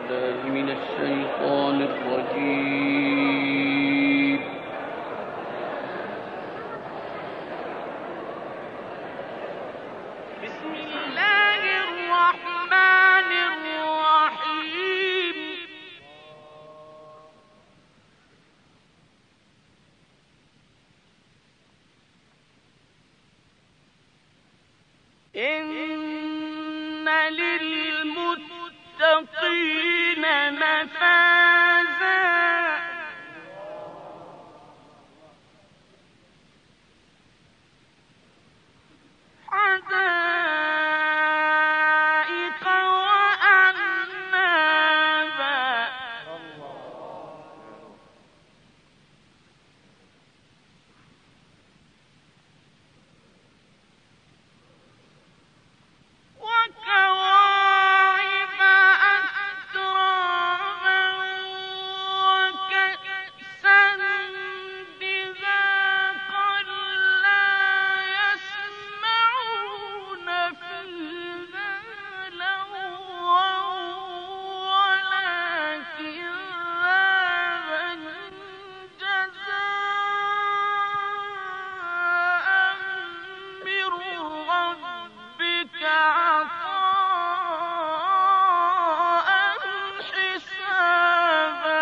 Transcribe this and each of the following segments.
بالله من الشيطان الرجيم. بسم الله الرحمن الرحيم. إن للمتقين مفازا حدائق وأعنابا وكواعب أترابا وكأسا دهاقا لا يسمعون فيها لغوا ولا كذابا جزاء من ربك عطاء حسابا.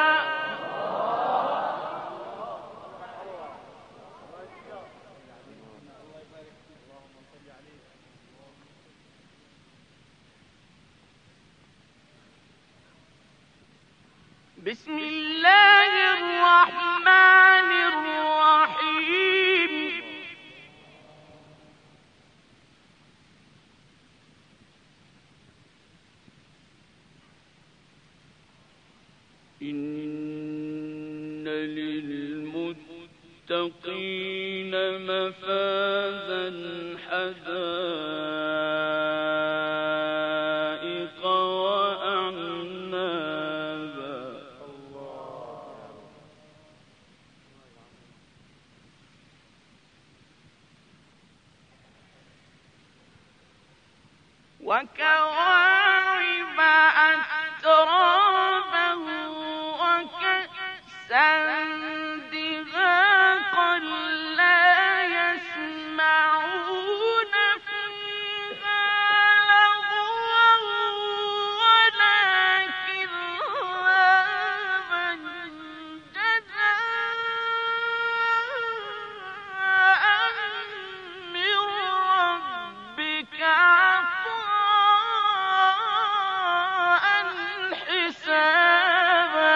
بسم الله الرحمن الرحيم. إن للمتقين مفازا حدائق وأعنابا وكواعب أترابا وكأسا دهاقا لا يسمعون فيها لغوا ولا كذابا جزاء من ربك عطاء حسابا.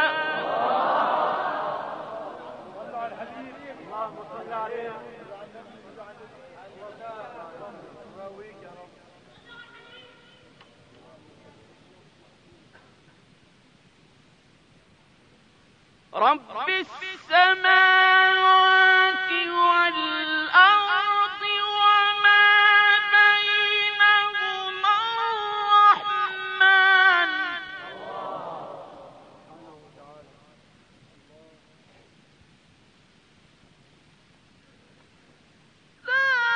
رب السماوات والأرض وما بينهما الرحمن لا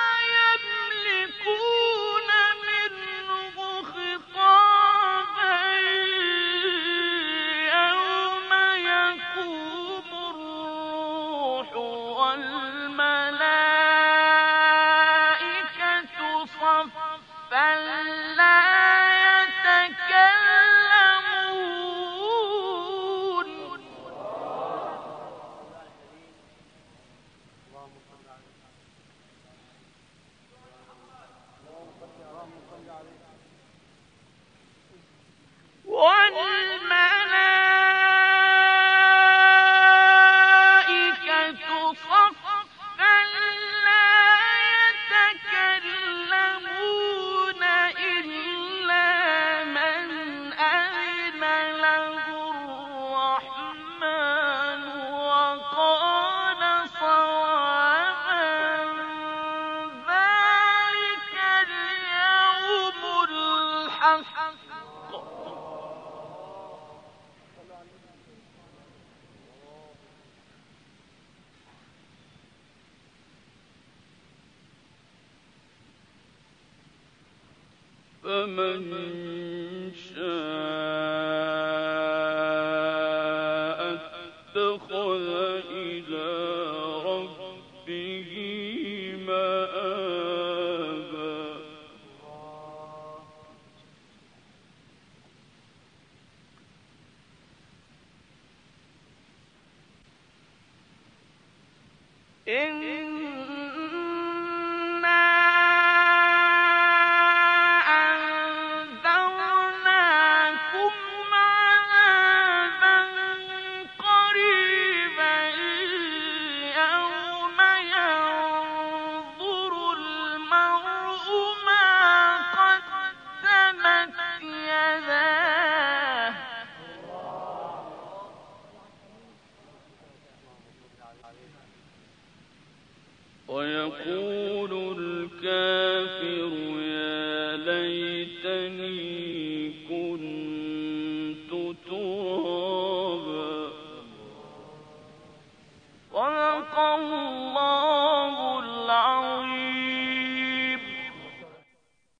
يملكون منه خطابا يوم يقوم الروح والملائكة صفا لا يتكلمون والملائكة صفا لا يتكلمون إلا من أذن له الرحمن وقال صوابا. ذلك اليوم الحق. فمن شاء إِنَّا أَنذَرْنَاكُمْ عَذَابًا قَرِيبًا يَوْمَ يَنظُرُ الْمَرْءُ مَا قَدَّمَتْ يَدَاهُ ويقول الكافر يا ليتني كنت ترابا. صدق الله